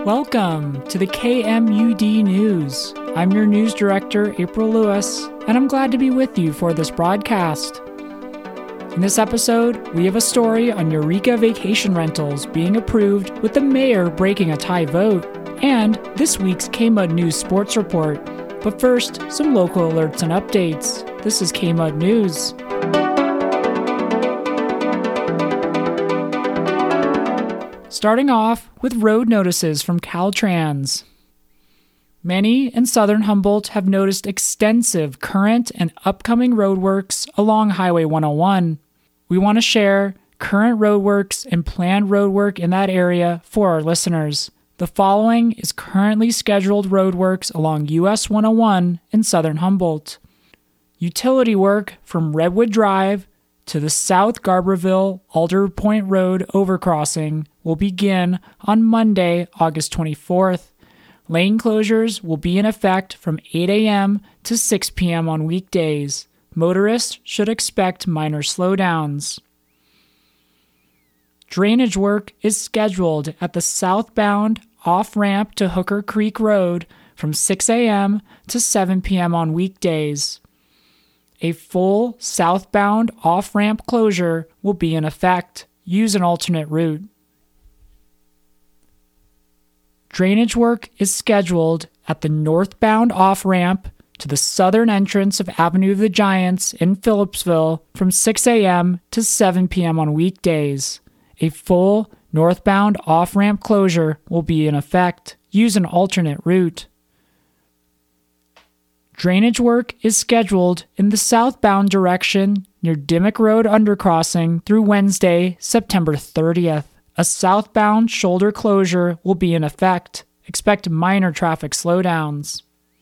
Welcome to the KMUD News. I'm your news director, April Lewis, and I'm glad to be with you for this broadcast. In this episode, we have a story on Eureka Vacation Rentals being approved with the mayor breaking a tie vote, and this week's KMUD News Sports Report. But first, some local alerts and updates. This is KMUD News. Starting off with road notices from Caltrans. Many in southern Humboldt have noticed extensive current and upcoming roadworks along Highway 101. We want to share current roadworks and planned roadwork in that area for our listeners. The following is currently scheduled roadworks along US 101 in southern Humboldt. Utility work from Redwood Drive to the South Garberville Alder Point Road overcrossing will begin on Monday, August 24th. Lane closures will be in effect from 8 a.m. to 6 p.m. on weekdays. Motorists should expect minor slowdowns. Drainage work is scheduled at the southbound off-ramp to Hooker Creek Road from 6 a.m. to 7 p.m. on weekdays. A full southbound off-ramp closure will be in effect. Use an alternate route. Drainage work is scheduled at the northbound off-ramp to the southern entrance of Avenue of the Giants in Phillipsville from 6 a.m. to 7 p.m. on weekdays. A full northbound off-ramp closure will be in effect. Use an alternate route. Drainage work is scheduled in the southbound direction near Dimmock Road undercrossing through Wednesday, September 30th. A southbound shoulder closure will be in effect. Expect minor traffic slowdowns.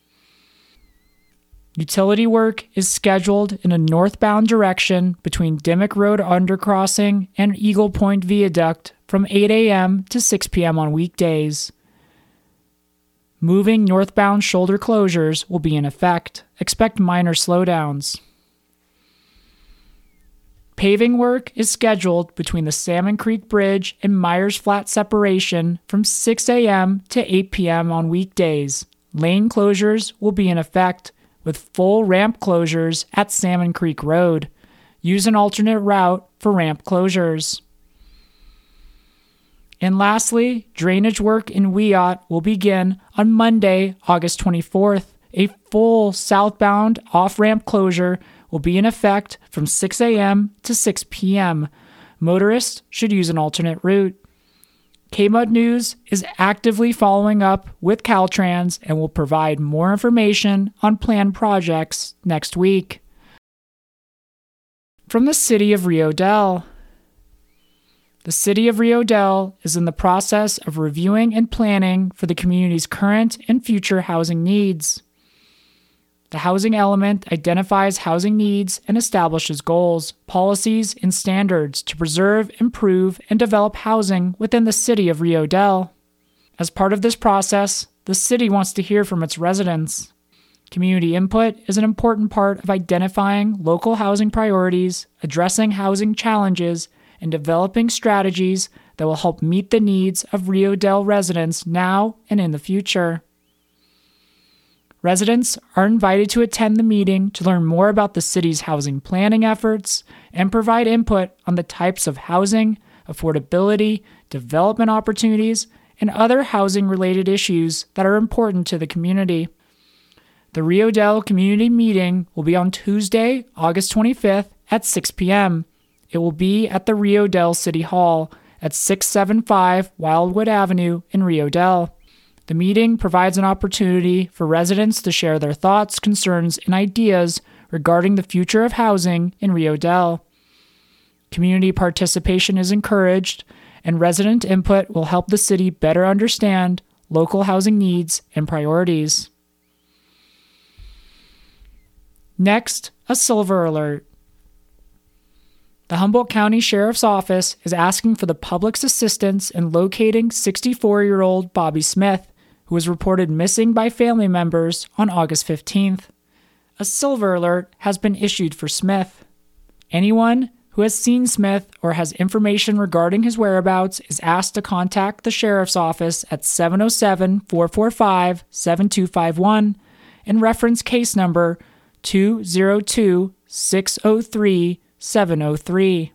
Utility work is scheduled in a northbound direction between Dimmock Road undercrossing and Eagle Point Viaduct from 8 a.m. to 6 p.m. on weekdays. Moving northbound shoulder closures will be in effect. Expect minor slowdowns. Paving work is scheduled between the Salmon Creek Bridge and Myers Flat separation from 6 a.m. to 8 p.m. on weekdays. Lane closures will be in effect with full ramp closures at Salmon Creek Road. Use an alternate route for ramp closures. And lastly, drainage work in Wiyot will begin on Monday, August 24th. A full southbound off-ramp closure will be in effect from 6 a.m. to 6 p.m. Motorists should use an alternate route. KMUD News is actively following up with Caltrans and will provide more information on planned projects next week. From the City of Rio Dell. The City of Rio Dell is in the process of reviewing and planning for the community's current and future housing needs. The housing element identifies housing needs and establishes goals, policies, and standards to preserve, improve, and develop housing within the City of Rio Dell. As part of this process, the city wants to hear from its residents. Community input is an important part of identifying local housing priorities, addressing housing challenges, and developing strategies that will help meet the needs of Rio Dell residents now and in the future. Residents are invited to attend the meeting to learn more about the city's housing planning efforts and provide input on the types of housing, affordability, development opportunities, and other housing-related issues that are important to the community. The Rio Dell Community Meeting will be on Tuesday, August 25th at 6 p.m. It will be at the Rio Dell City Hall at 675 Wildwood Avenue in Rio Dell. The meeting provides an opportunity for residents to share their thoughts, concerns, and ideas regarding the future of housing in Rio Dell. Community participation is encouraged, and resident input will help the city better understand local housing needs and priorities. Next, a silver alert. The Humboldt County Sheriff's Office is asking for the public's assistance in locating 64-year-old Bobby Smith, who was reported missing by family members on August 15th. A silver alert has been issued for Smith. Anyone who has seen Smith or has information regarding his whereabouts is asked to contact the sheriff's office at 707-445-7251 and reference case number 202-603-703.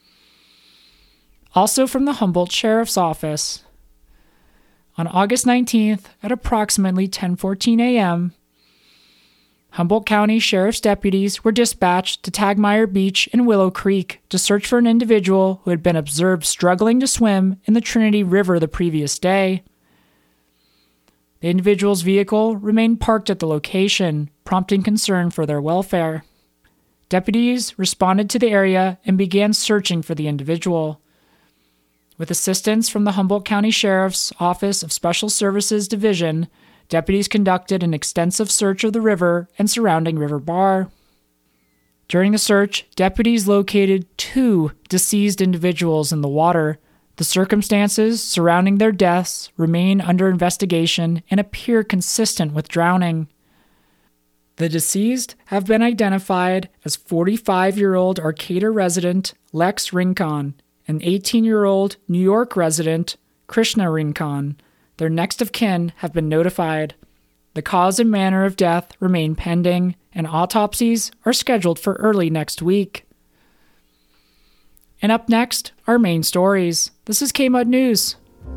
Also from the Humboldt Sheriff's Office. On August 19th at approximately 10:14 a.m., Humboldt County Sheriff's deputies were dispatched to Tagmeyer Beach and Willow Creek to search for an individual who had been observed struggling to swim in the Trinity River the previous day. The individual's vehicle remained parked at the location, prompting concern for their welfare. Deputies responded to the area and began searching for the individual. With assistance from the Humboldt County Sheriff's Office of Special Services Division, deputies conducted an extensive search of the river and surrounding river bar. During the search, deputies located 2 deceased individuals in the water. The circumstances surrounding their deaths remain under investigation and appear consistent with drowning. The deceased have been identified as 45-year-old Arcata resident Lex Rincon and 18-year-old New York resident Krishna Rincon. Their next of kin have been notified. The cause and manner of death remain pending, and autopsies are scheduled for early next week. And up next, our main stories. This is KMUD News.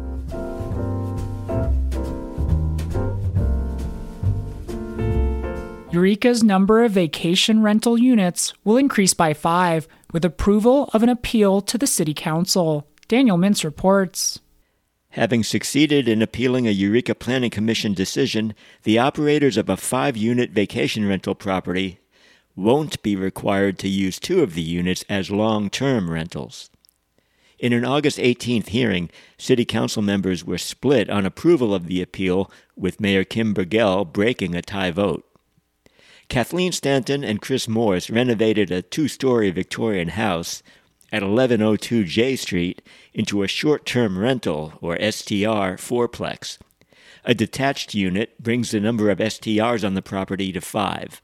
Eureka's number of vacation rental units will increase by 5 with approval of an appeal to the City Council. Daniel Mintz reports. Having succeeded in appealing a Eureka Planning Commission decision, the operators of a 5-unit vacation rental property won't be required to use 2 of the units as long-term rentals. In an August 18th hearing, City Council members were split on approval of the appeal, with Mayor Kim Burgell breaking a tie vote. Kathleen Stanton and Chris Morse renovated a 2-story Victorian house at 1102 J Street into a short-term rental, or STR, fourplex. A detached unit brings the number of STRs on the property to 5.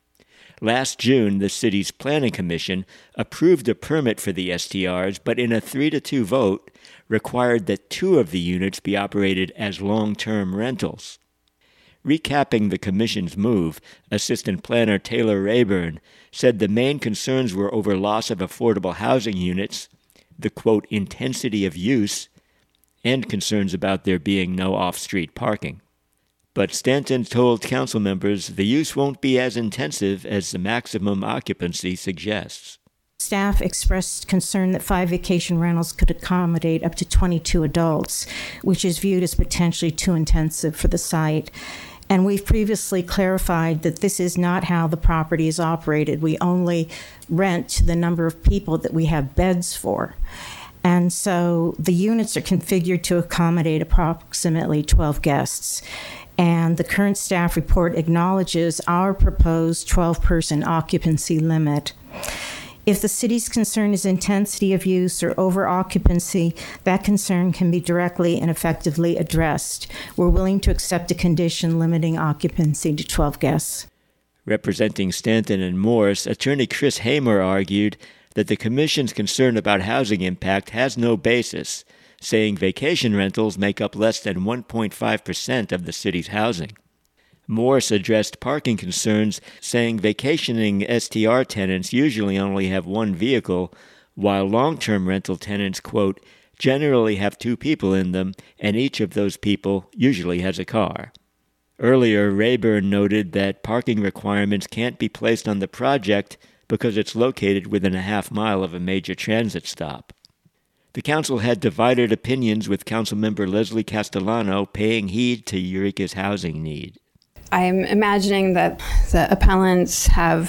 Last June, the city's planning commission approved a permit for the STRs, but in a 3-2 vote, required that 2 of the units be operated as long-term rentals. Recapping the commission's move, Assistant Planner Taylor Rayburn said the main concerns were over loss of affordable housing units, the, quote, intensity of use, and concerns about there being no off-street parking. But Stanton told council members the use won't be as intensive as the maximum occupancy suggests. Staff expressed concern that 5 vacation rentals could accommodate up to 22 adults, which is viewed as potentially too intensive for the site. And we've previously clarified that this is not how the property is operated. We only rent to the number of people that we have beds for. And so the units are configured to accommodate approximately 12 guests. And the current staff report acknowledges our proposed 12-person occupancy limit. If the city's concern is intensity of use or over-occupancy, that concern can be directly and effectively addressed. We're willing to accept a condition limiting occupancy to 12 guests. Representing Stanton and Morse, attorney Chris Hamer argued that the commission's concern about housing impact has no basis, saying vacation rentals make up less than 1.5% of the city's housing. Morse addressed parking concerns, saying vacationing STR tenants usually only have 1 vehicle, while long-term rental tenants, quote, generally have 2 people in them, and each of those people usually has a car. Earlier, Rayburn noted that parking requirements can't be placed on the project because it's located within a half-mile of a major transit stop. The council had divided opinions, with Councilmember Leslie Castellano paying heed to Eureka's housing need. I'm imagining that the appellants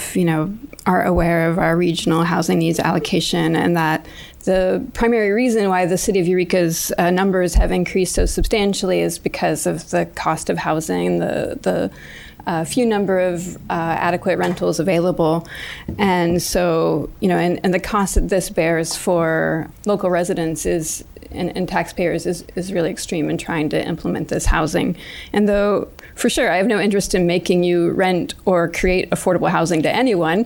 are aware of our regional housing needs allocation, and that the primary reason why the City of Eureka's numbers have increased so substantially is because of the cost of housing, the few number of adequate rentals available. And so, and the cost that this bears for local residents is and taxpayers is really extreme in trying to implement this housing. And though, for sure, I have no interest in making you rent or create affordable housing to anyone,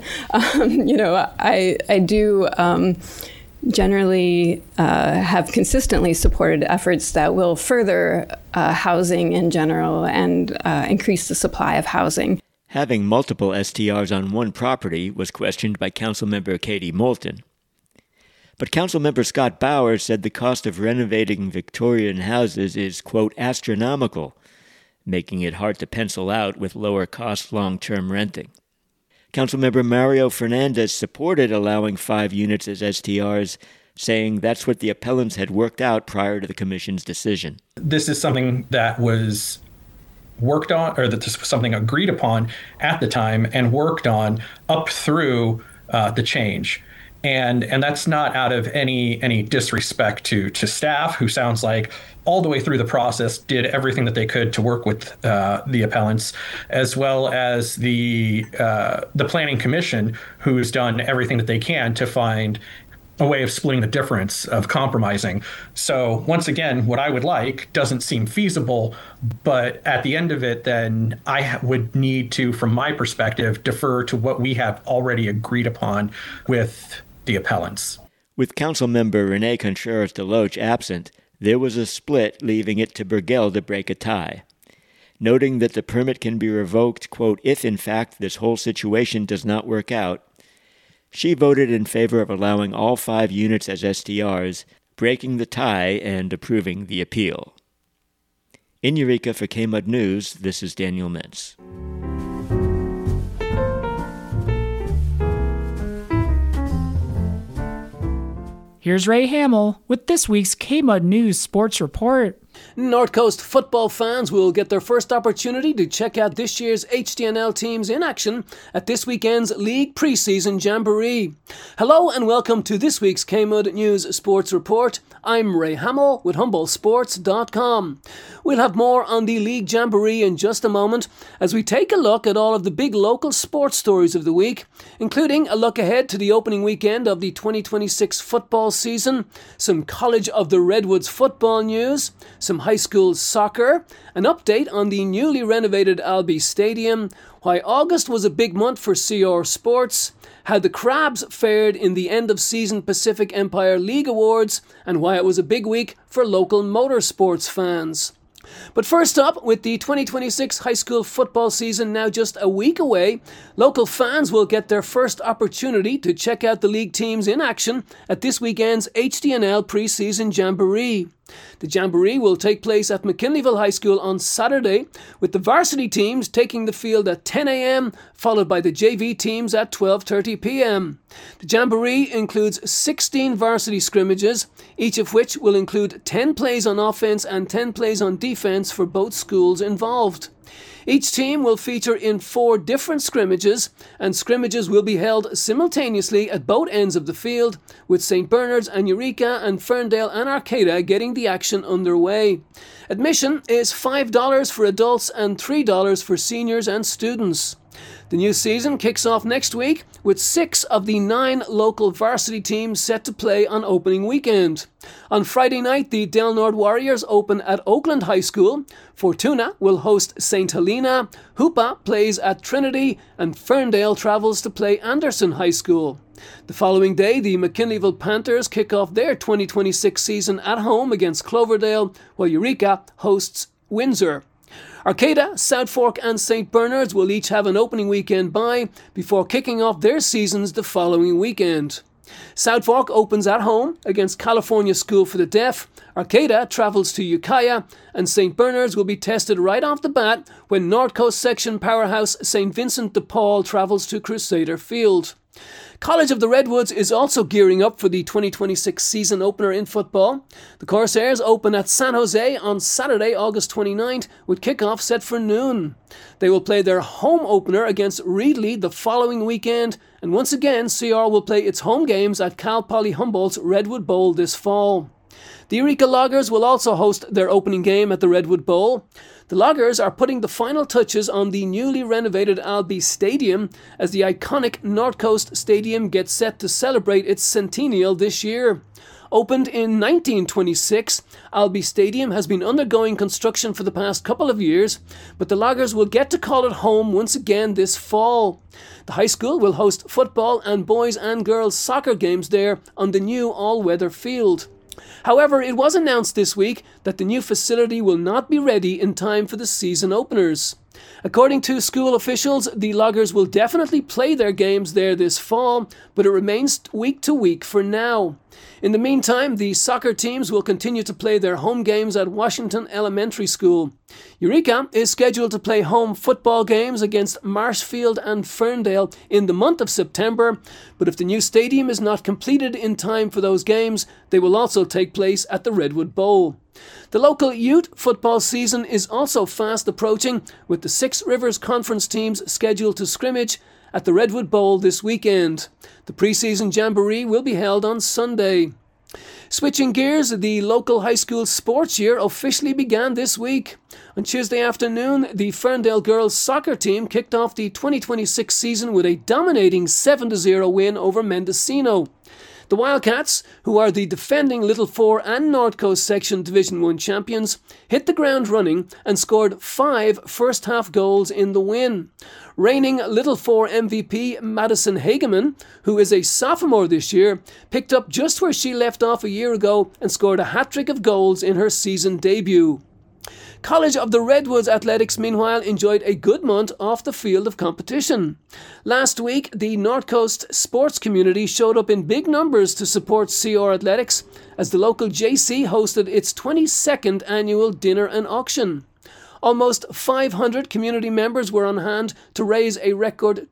I do generally have consistently supported efforts that will further housing in general and increase the supply of housing. Having multiple STRs on one property was questioned by Councilmember Katie Moulton. But Councilmember Scott Bowers said the cost of renovating Victorian houses is, quote, astronomical, making it hard to pencil out with lower-cost long-term renting. Councilmember Mario Fernandez supported allowing 5 units as STRs, saying that's what the appellants had worked out prior to the commission's decision. This is something that was worked on, or that this was something agreed upon at the time and worked on up through the change. And that's not out of any disrespect to staff, who sounds like all the way through the process did everything that they could to work with the appellants, as well as the Planning Commission, who's done everything that they can to find a way of splitting the difference, of compromising. So once again, what I would like doesn't seem feasible, but at the end of it, then I would need to, from my perspective, defer to what we have already agreed upon with the appellants. With Councilmember Rene Contreras Deloche absent, there was a split, leaving it to Burgell to break a tie. Noting that the permit can be revoked, quote, if in fact this whole situation does not work out, she voted in favor of allowing all 5 units as STRs, breaking the tie and approving the appeal. In Eureka for KMUD News, this is Daniel Mintz. Here's Ray Hamill with this week's KMUD News Sports Report. North Coast football fans will get their first opportunity to check out this year's HDNL teams in action at this weekend's League Preseason Jamboree. Hello and welcome to this week's KMUD News Sports Report. I'm Ray Hamill with HumboldtSports.com. We'll have more on the League Jamboree in just a moment as we take a look at all of the big local sports stories of the week, including a look ahead to the opening weekend of the 2026 football season, some College of the Redwoods football news, some high school soccer, an update on the newly renovated Albi Stadium, why August was a big month for CR Sports, how the Crabs fared in the end-of-season Pacific Empire League Awards, and why it was a big week for local motorsports fans. But first up, with the 2026 high school football season now just a week away, local fans will get their first opportunity to check out the league teams in action at this weekend's HDNL Preseason Jamboree. The Jamboree will take place at McKinleyville High School on Saturday, with the varsity teams taking the field at 10 a.m, followed by the JV teams at 12:30 p.m. The Jamboree includes 16 varsity scrimmages, each of which will include 10 plays on offense and 10 plays on defense for both schools involved. Each team will feature in 4 different scrimmages, and scrimmages will be held simultaneously at both ends of the field, with St. Bernard's and Eureka and Ferndale and Arcata getting the action underway. Admission is $5 for adults and $3 for seniors and students. The new season kicks off next week with 6 of the 9 local varsity teams set to play on opening weekend. On Friday night, the Del Norte Warriors open at Oakland High School, Fortuna will host St. Helena, Hoopa plays at Trinity, and Ferndale travels to play Anderson High School. The following day, the McKinleyville Panthers kick off their 2026 season at home against Cloverdale, while Eureka hosts Windsor. Arcata, South Fork and St. Bernard's will each have an opening weekend bye before kicking off their seasons the following weekend. South Fork opens at home against California School for the Deaf, Arcata travels to Ukiah, and St. Bernard's will be tested right off the bat when North Coast section powerhouse St. Vincent de Paul travels to Crusader Field. College of the Redwoods is also gearing up for the 2026 season opener in football. The Corsairs open at San Jose on Saturday, August 29th, with kickoff set for noon. They will play their home opener against Reedley the following weekend, and once again, CR will play its home games at Cal Poly Humboldt's Redwood Bowl this fall. The Eureka Loggers will also host their opening game at the Redwood Bowl. The Loggers are putting the final touches on the newly renovated Albi Stadium as the iconic North Coast Stadium gets set to celebrate its centennial this year. Opened in 1926, Albi Stadium has been undergoing construction for the past couple of years, but the Loggers will get to call it home once again this fall. The high school will host football and boys and girls soccer games there on the new all-weather field. However, it was announced this week that the new facility will not be ready in time for the season openers. According to school officials, the Loggers will definitely play their games there this fall, but it remains week to week for now. In the meantime, the soccer teams will continue to play their home games at Washington Elementary School. Eureka is scheduled to play home football games against Marshfield and Ferndale in the month of September, but if the new stadium is not completed in time for those games, they will also take place at the Redwood Bowl. The local youth football season is also fast approaching, with the Six Rivers Conference teams scheduled to scrimmage at the Redwood Bowl this weekend. The preseason jamboree will be held on Sunday. Switching gears, the local high school sports year officially began this week. On Tuesday afternoon, the Ferndale girls soccer team kicked off the 2026 season with a dominating 7-0 win over Mendocino. The Wildcats, who are the defending Little Four and North Coast Section Division 1 champions, hit the ground running and scored 5 first-half goals in the win. Reigning Little Four MVP Madison Hageman, who is a sophomore this year, picked up just where she left off a year ago and scored a hat-trick of goals in her season debut. College of the Redwoods Athletics, meanwhile, enjoyed a good month off the field of competition. Last week, the North Coast sports community showed up in big numbers to support CR Athletics as the local JC hosted its 22nd annual dinner and auction. Almost 500 community members were on hand to raise a record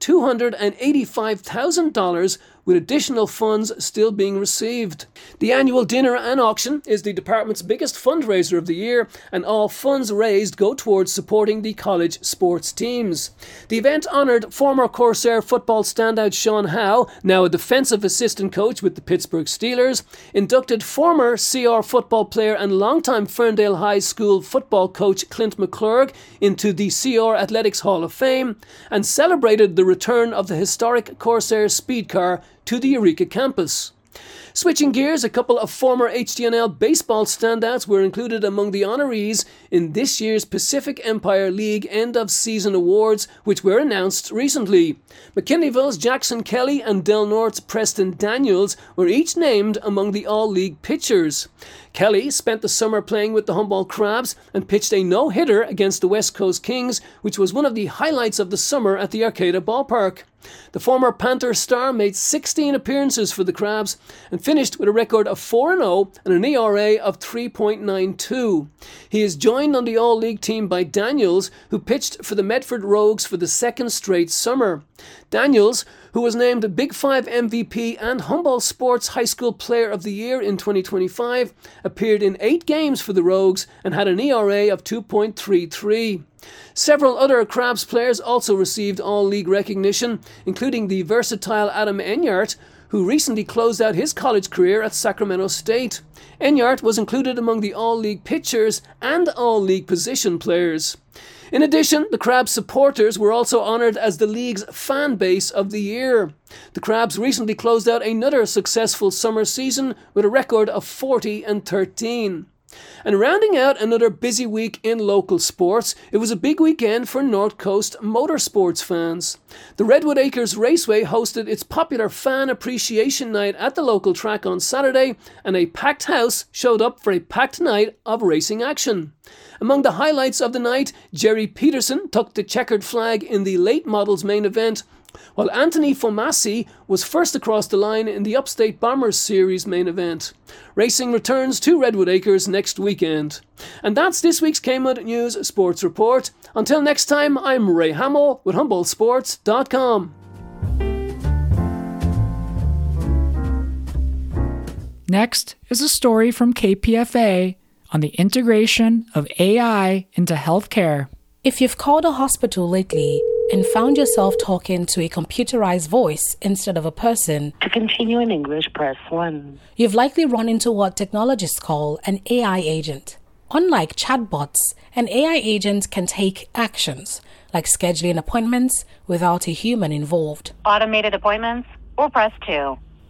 $285,000, with additional funds still being received. The annual dinner and auction is the department's biggest fundraiser of the year, and all funds raised go towards supporting the college sports teams. The event honoured former Corsair football standout Sean Howe, now a defensive assistant coach with the Pittsburgh Steelers, inducted former CR football player and longtime Ferndale High School football coach Clint McClurg into the CR Athletics Hall of Fame, and celebrated the return of the historic Corsair speed car to the Eureka campus. Switching gears, a couple of former HDNL baseball standouts were included among the honorees in this year's Pacific Empire League end-of-season awards, which were announced recently. McKinleyville's Jackson Kelly and Del North's Preston Daniels were each named among the All-League pitchers. Kelly spent the summer playing with the Humboldt Crabs and pitched a no-hitter against the West Coast Kings, which was one of the highlights of the summer at the Arcata Ballpark. The former Panther star made 16 appearances for the Crabs and finished with a record of 4-0 and an ERA of 3.92. He is joined on the All-League team by Daniels, who pitched for the Medford Rogues for the second straight summer. Daniels, who was named Big Five MVP and Humboldt Sports High School Player of the Year in 2025, appeared in 8 games for the Rogues and had an ERA of 2.33. Several other Crabs players also received All-League recognition, including the versatile Adam Enyart, who recently closed out his college career at Sacramento State. Enyart was included among the All-League pitchers and All-League position players. In addition, the Crabs supporters were also honoured as the league's fan base of the year. The Crabs recently closed out another successful summer season with a record of 40-13. And rounding out another busy week in local sports, it was a big weekend for North Coast motorsports fans. The Redwood Acres Raceway hosted its popular fan appreciation night at the local track on Saturday, and a packed house showed up for a packed night of racing action. Among the highlights of the night, Jerry Peterson took the checkered flag in the late models main event, while Anthony Fomassi was first across the line in the Upstate Bombers Series main event. Racing returns to Redwood Acres next weekend. And that's this week's KMUD News Sports Report. Until next time, I'm Ray Hamill with HumboldtSports.com. Next is a story from KPFA on the integration of AI into healthcare. If you've called a hospital lately and found yourself talking to a computerized voice instead of a person, to continue in English, press 1. You've likely run into what technologists call an AI agent. Unlike chatbots, an AI agent can take actions, like scheduling appointments without a human involved. Automated appointments, or press 2.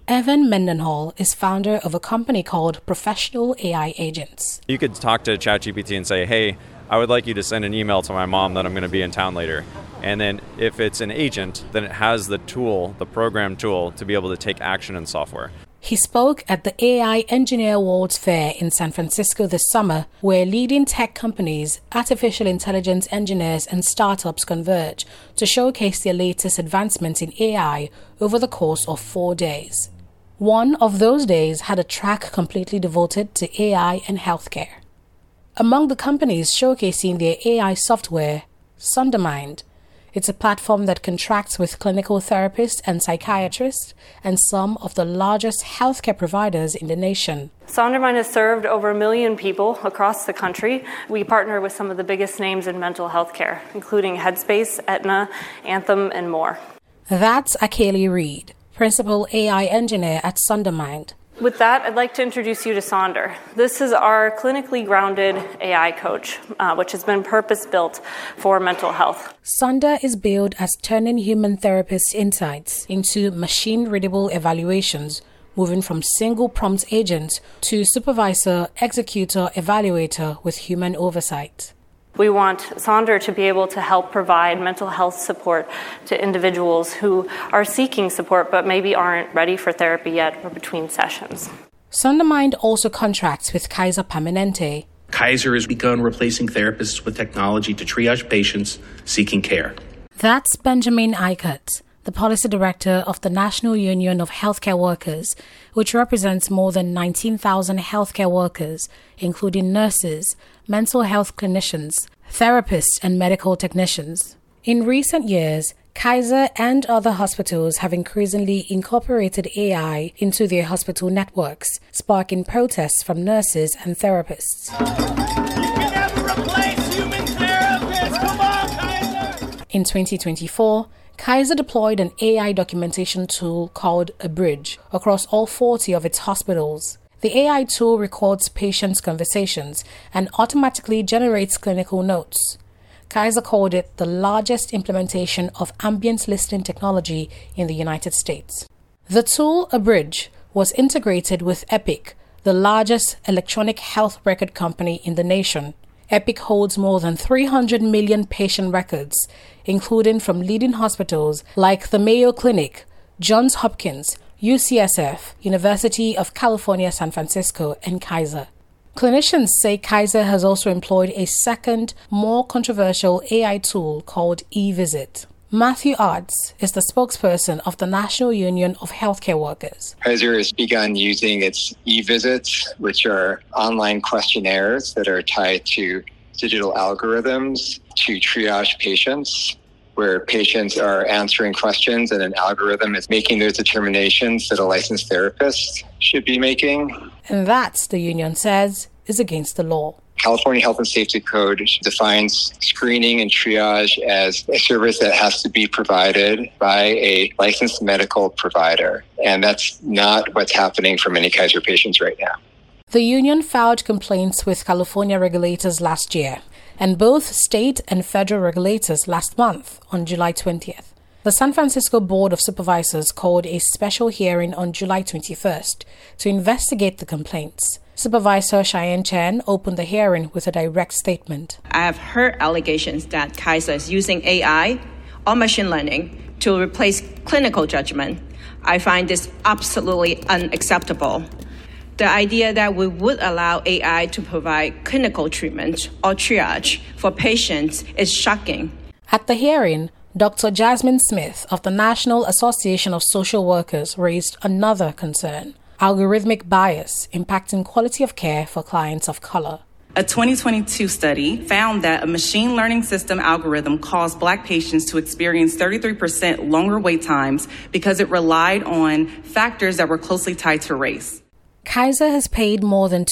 Evan Mendenhall is founder of a company called Professional AI Agents. You could talk to ChatGPT and say, hey, I would like you to send an email to my mom that I'm going to be in town later. And then if it's an agent, then it has the tool, the program tool, to be able to take action in software. He spoke at the AI Engineer World's Fair in San Francisco this summer, where leading tech companies, artificial intelligence engineers, and startups converge to showcase their latest advancements in AI over the course of 4 days. One of those days had a track completely devoted to AI and healthcare. Among the companies showcasing their AI software, Sondermind. It's a platform that contracts with clinical therapists and psychiatrists and some of the largest healthcare providers in the nation. Sondermind has served over 1 million people across the country. We partner with some of the biggest names in mental health care, including Headspace, Aetna, Anthem, and more. That's Akeli Reed, Principal AI Engineer at Sondermind. With that, I'd like to introduce you to Sonder. This is our clinically grounded AI coach, which has been purpose-built for mental health. Sonder is billed as turning human therapist insights into machine-readable evaluations, moving from single prompt agent to supervisor, executor, evaluator with human oversight. We want Sonder to be able to help provide mental health support to individuals who are seeking support but maybe aren't ready for therapy yet or between sessions. Sondermind also contracts with Kaiser Permanente. Kaiser has begun replacing therapists with technology to triage patients seeking care. That's Benjamin Eichert, the policy director of the National Union of Healthcare Workers, which represents more than 19,000 healthcare workers, including nurses, mental health clinicians, therapists, and medical technicians. In recent years, Kaiser and other hospitals have increasingly incorporated AI into their hospital networks, sparking protests from nurses and therapists. You can never replace human therapists! Come on, Kaiser! In 2024, Kaiser deployed an AI documentation tool called Abridge across all 40 of its hospitals. The AI tool records patients' conversations and automatically generates clinical notes. Kaiser called it the largest implementation of ambient listening technology in the United States. The tool Abridge was integrated with Epic, the largest electronic health record company in the nation. Epic holds more than 300 million patient records, including from leading hospitals like the Mayo Clinic, Johns Hopkins, UCSF, University of California, San Francisco, and Kaiser. Clinicians say Kaiser has also employed a second, more controversial AI tool called eVisit. Matthew Arts is the spokesperson of the National Union of Healthcare Workers. Kaiser has begun using its eVisits, which are online questionnaires that are tied to digital algorithms to triage patients, where patients are answering questions and an algorithm is making those determinations that a licensed therapist should be making. And that, the union says, is against the law. California Health and Safety Code defines screening and triage as a service that has to be provided by a licensed medical provider. And that's not what's happening for many Kaiser patients right now. The union filed complaints with California regulators last year, and both state and federal regulators last month on July 20th. The San Francisco Board of Supervisors called a special hearing on July 21st to investigate the complaints. Supervisor Cheyenne Chen opened the hearing with a direct statement. I have heard allegations that Kaiser is using AI or machine learning to replace clinical judgment. I find this absolutely unacceptable. The idea that we would allow AI to provide clinical treatment or triage for patients is shocking. At the hearing, Dr. Jasmine Smith of the National Association of Social Workers raised another concern: algorithmic bias impacting quality of care for clients of color. A 2022 study found that a machine learning system algorithm caused Black patients to experience 33% longer wait times because it relied on factors that were closely tied to race. Kaiser has paid more than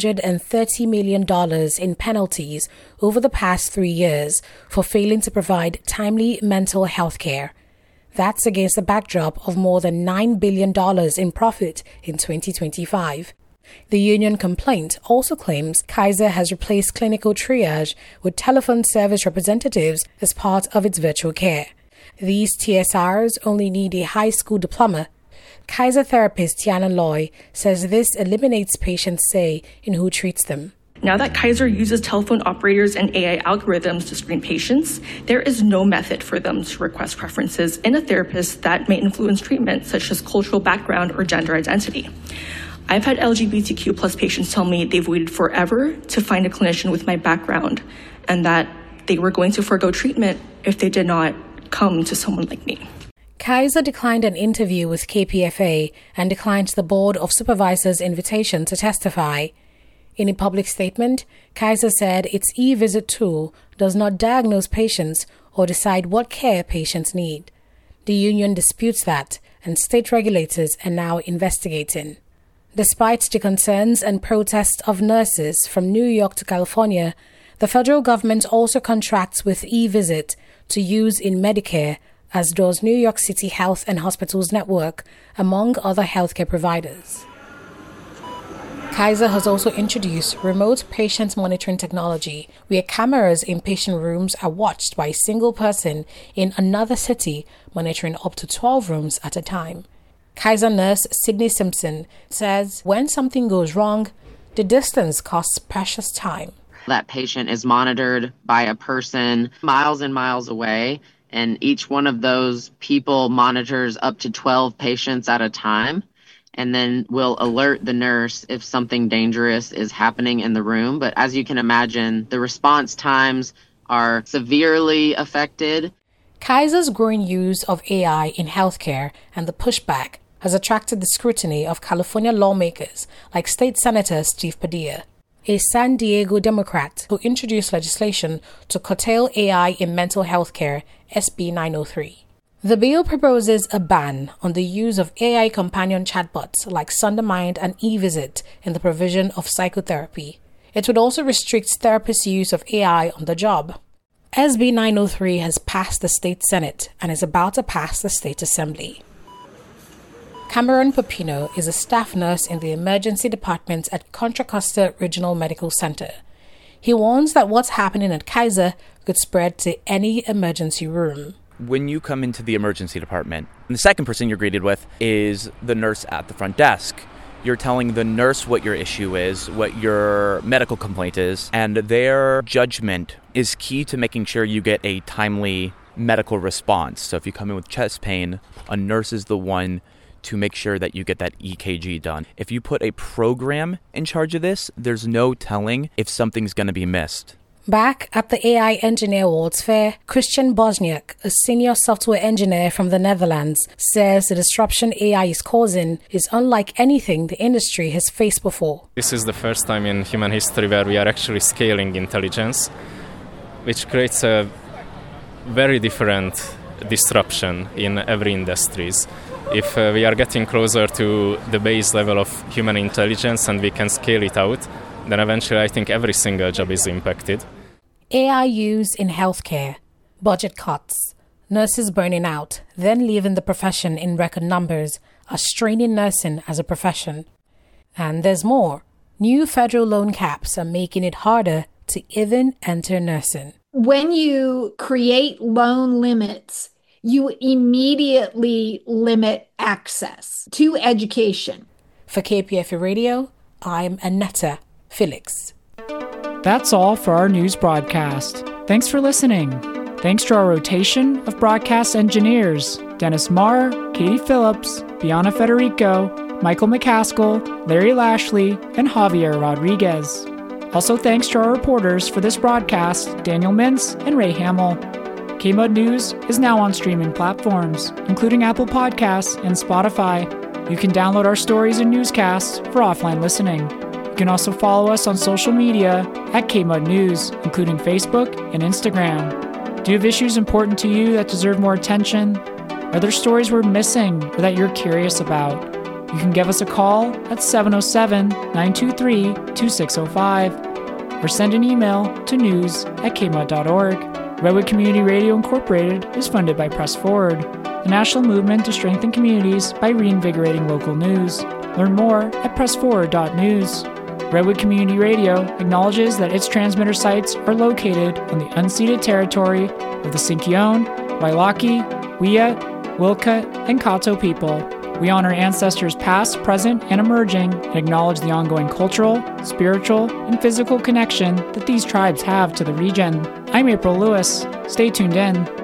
$230 million in penalties over the past 3 years for failing to provide timely mental health care. That's against a backdrop of more than $9 billion in profit in 2025. The union complaint also claims Kaiser has replaced clinical triage with telephone service representatives as part of its virtual care. These TSRs only need a high school diploma. Kaiser therapist Tiana Loy says this eliminates patients' say in who treats them. Now that Kaiser uses telephone operators and AI algorithms to screen patients, there is no method for them to request preferences in a therapist that may influence treatment, such as cultural background or gender identity. I've had LGBTQ plus patients tell me they've waited forever to find a clinician with my background and that they were going to forego treatment if they did not come to someone like me. Kaiser declined an interview with KPFA and declined the Board of Supervisors' invitation to testify. In a public statement, Kaiser said its e-visit tool does not diagnose patients or decide what care patients need. The union disputes that, and state regulators are now investigating. Despite the concerns and protests of nurses from New York to California, the federal government also contracts with e-visit to use in Medicare, as does New York City Health and Hospitals Network, among other healthcare providers. Kaiser has also introduced remote patient monitoring technology, where cameras in patient rooms are watched by a single person in another city, monitoring up to 12 rooms at a time. Kaiser nurse Sydney Simpson says when something goes wrong, the distance costs precious time. That patient is monitored by a person miles and miles away, and each one of those people monitors up to 12 patients at a time, and then will alert the nurse if something dangerous is happening in the room. But as you can imagine, the response times are severely affected. Kaiser's growing use of AI in healthcare and the pushback has attracted the scrutiny of California lawmakers like State Senator Steve Padilla, a San Diego Democrat who introduced legislation to curtail AI in mental health care, SB 903. The bill proposes a ban on the use of AI companion chatbots like Sundermind and eVisit in the provision of psychotherapy. It would also restrict therapists' use of AI on the job. SB 903 has passed the state Senate and is about to pass the state assembly. Cameron Pepino is a staff nurse in the emergency department at Contra Costa Regional Medical Center. He warns that what's happening at Kaiser could spread to any emergency room. When you come into the emergency department, the second person you're greeted with is the nurse at the front desk. You're telling the nurse what your issue is, what your medical complaint is, and their judgment is key to making sure you get a timely medical response. So if you come in with chest pain, a nurse is the one to make sure that you get that EKG done. If you put a program in charge of this, there's no telling if something's going to be missed. Back at the AI Engineer Awards Fair, Christian Bosniak, a senior software engineer from the Netherlands, says the disruption AI is causing is unlike anything the industry has faced before. This is the first time in human history where we are actually scaling intelligence, which creates a very different disruption in every industries. If we are getting closer to the base level of human intelligence and we can scale it out, then eventually I think every single job is impacted. AI use in healthcare, budget cuts, nurses burning out, then leaving the profession in record numbers are straining nursing as a profession. And there's more. New federal loan caps are making it harder to even enter nursing. When you create loan limits, you immediately limit access to education. For KPFA Radio, I'm Annetta Felix. That's all for our news broadcast. Thanks for listening. Thanks to our rotation of broadcast engineers, Dennis Marr, Katie Phillips, Bianna Federico, Michael McCaskill, Larry Lashley, and Javier Rodriguez. Also thanks to our reporters for this broadcast, Daniel Mintz and Ray Hamill. KMUD News is now on streaming platforms, including Apple Podcasts and Spotify. You can download our stories and newscasts for offline listening. You can also follow us on social media at KMUD News, including Facebook and Instagram. Do you have issues important to you that deserve more attention? Are there stories we're missing or that you're curious about? You can give us a call at 707-923-2605 or send an email to news@kmud.org. Redwood Community Radio Incorporated is funded by Press Forward, the national movement to strengthen communities by reinvigorating local news. Learn more at pressforward.news. Redwood Community Radio acknowledges that its transmitter sites are located on the unceded territory of the Sinkyone, Wailaki, Wiyut, Wilkut, and Kato people. We honor ancestors past, present, and emerging, and acknowledge the ongoing cultural, spiritual, and physical connection that these tribes have to the region. I'm April Lewis. Stay tuned in.